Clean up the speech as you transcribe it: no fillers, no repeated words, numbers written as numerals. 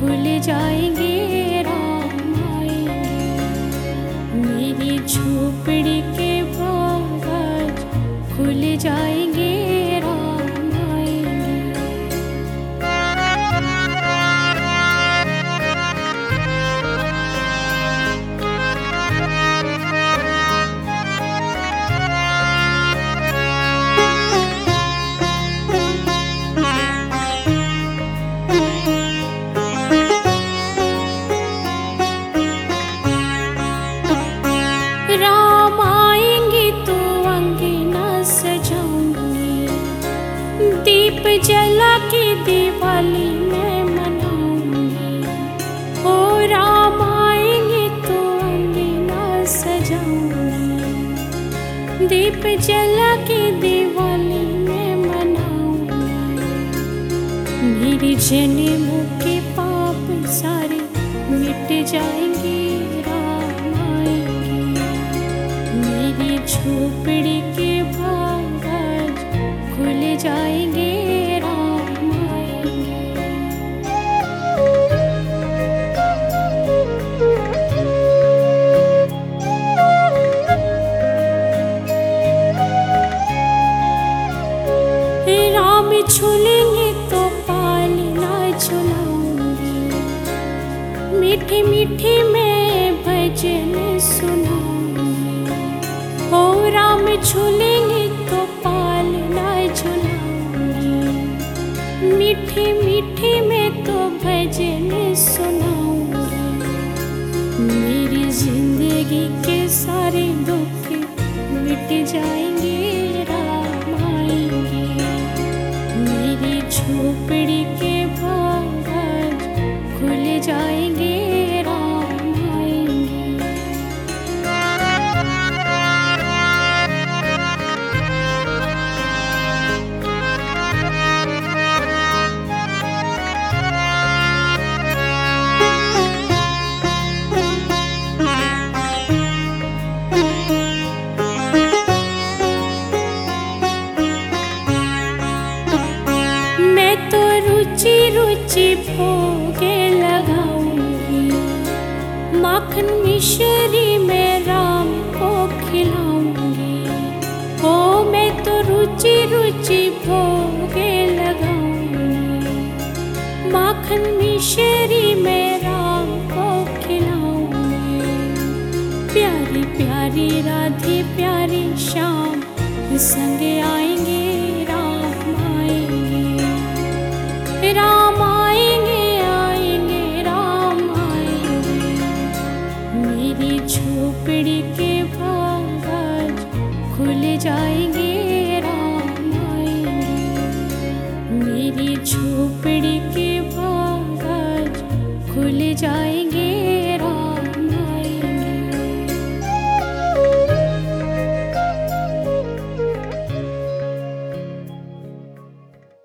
खुल जाएंगे, राम आएंगे। मेरी झोपड़ी के बाग आज खुल जाएंगे, राम आएंगे। राम आएंगे तो अंगना सजाऊंगी, दीप जला के दिवाली मैं मनाऊंगी। ओ राम आएंगे तो अंगना सजाऊंगी, दीप जला के दिवाली मैं मनाऊंगी। मेरे जन्मों के पाप सारे मिट जाएंगे, राम आएंगे। मेरी झोपड़ी के बाग आज खुल जाएंगे, राम आएंगे। राम झूलेंगे तो पालना झुलाऊंगी, मीठी मीठी मैं भजन सुनाऊंगी। ओ राम झूलेंगे तो पालना झुलाऊंगी, मीठी मीठी मैं तो भजन सुनाऊंगी। मेरी जिंदगी के सारे दुख मिट जाएंगे, राम आएंगे। मेरी झोपड़ी के बाग आज खुल जाएंगे, राम आएंगे। मैं तो रुचि रुचि भोगे लगाऊंगी, माखन मिश्री में राम को खिलाऊंगी। ओ मैं तो रुचि रुचि भोगे लगाऊंगी, माखन मिश्री में राम को खिलाऊंगी। प्यारी प्यारी राधे प्यारी श्याम संग आएंगे, राम आएंगे। राम आएंगे आएंगे, राम आएंगे। मेरी झोपड़ी के बाग आज खुल जाएंगे, राम आएंगे। मेरी झोपड़ी के बाग आज खुल जाएंगे,